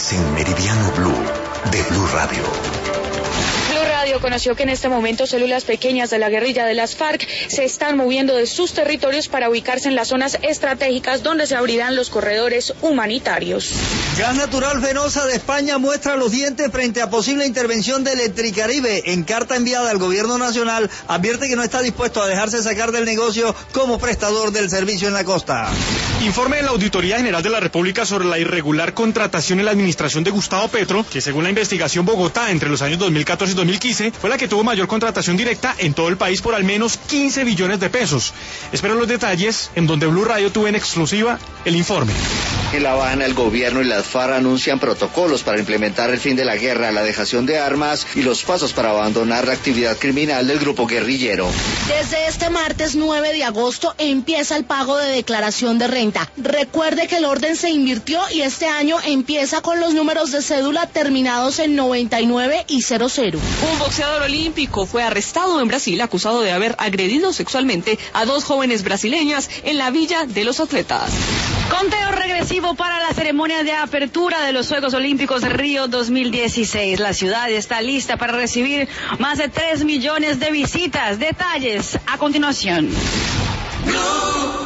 Estás en Meridiano Blue de Blue Radio. Blue Radio conoció que en este momento células pequeñas de la guerrilla de las FARC se están moviendo de sus territorios para ubicarse en las zonas estratégicas donde se abrirán los corredores humanitarios. Gas Natural Fenosa de España muestra los dientes frente a posible intervención de Electricaribe. En carta enviada al Gobierno Nacional, advierte que no está dispuesto a dejarse sacar del negocio como prestador del servicio en la costa. Informe de la Auditoría General de la República sobre la irregular contratación en la administración de Gustavo Petro, que según la investigación Bogotá entre los años 2014 y 2015 fue la que tuvo mayor contratación directa en todo el país por al menos 15 billones de pesos. Espero los detalles en donde Blue Radio tuvo en exclusiva el informe. En La Habana, el gobierno y las FARC anuncian protocolos para implementar el fin de la guerra, la dejación de armas y los pasos para abandonar la actividad criminal del grupo guerrillero. Desde este martes 9 de agosto empieza el pago de declaración de renta. Recuerde que el orden se invirtió y este año empieza con los números de cédula terminados en 99 y 00. Un boxeador olímpico fue arrestado en Brasil acusado de haber agredido sexualmente a 2 jóvenes brasileñas en la Villa de los Atletas. Conteo regresivo para la ceremonia de apertura de los Juegos Olímpicos de Río 2016. La ciudad está lista para recibir más de 3 millones de visitas. Detalles a continuación. Blue.